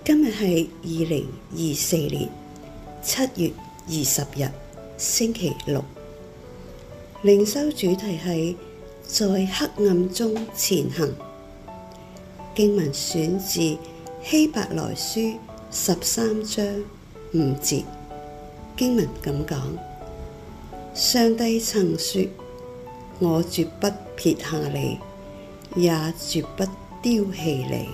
今日係2024年7月20日，星期六。靈修主題係在黑暗中前行。經文選自希伯來書13章5節。經文咁講：上帝曾說，我絕不撇下你，也絕不丟棄你。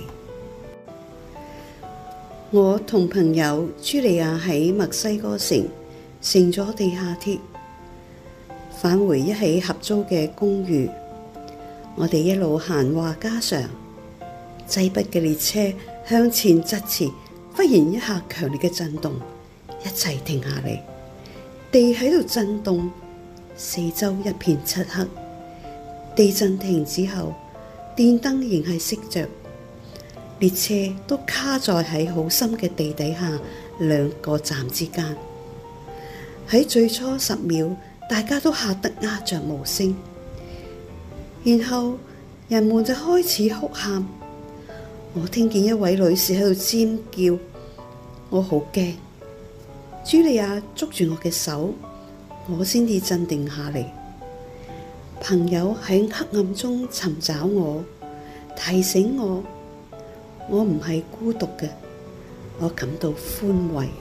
我同朋友茱莉亞喺墨西哥城乘咗地下鐵，返回一起合租嘅公寓。我哋一路閒話家常，擠迫嘅列車向前疾馳，忽然一下強烈嘅震動，一齊停下嚟。地喺度震動，四周一片漆黑。地震停之後，電燈仍係熄着。列車都卡在喺好深嘅地底下兩個站之間。喺最初10秒，大家都嚇得鴉雀無聲，然後人們就開始哭喊。我聽見一位女士喺度尖叫，我好驚。茱莉亞捉住我嘅手，我先至鎮定下嚟。朋友喺黑暗中尋找我，提醒我唔係孤獨嘅，我感到寬慰。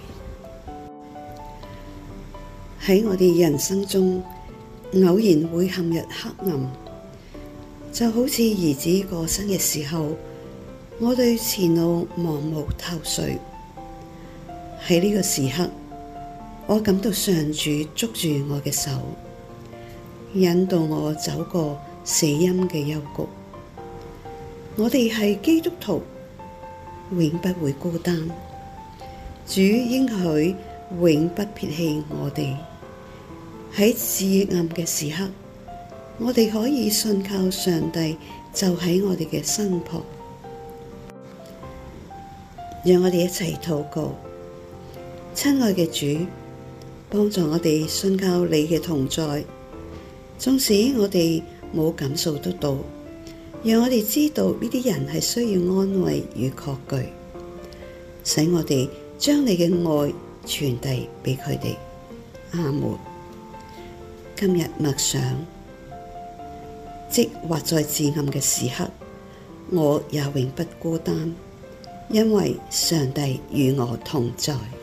喺我哋人生中，偶然會陷入黑暗，就好似兒子過身嘅時候，我對前路茫無頭緒。喺呢個時刻，我感到上主捉住我嘅手，引導我走過死蔭嘅幽谷。我哋係基督徒，永不會孤單。主應許永不撇棄我哋。喺至暗嘅時刻，我哋可以信靠上帝就喺我哋嘅身旁。讓我哋一齊禱告。親愛嘅主，幫助我哋信靠你嘅同在，縱使我哋冇感受得到，讓我哋知道呢啲人係需要安慰與確據，使我哋將你嘅愛傳遞俾佢哋。阿門。今日默想，即或在至暗嘅時刻，我也永不孤單，因為上帝與我同在。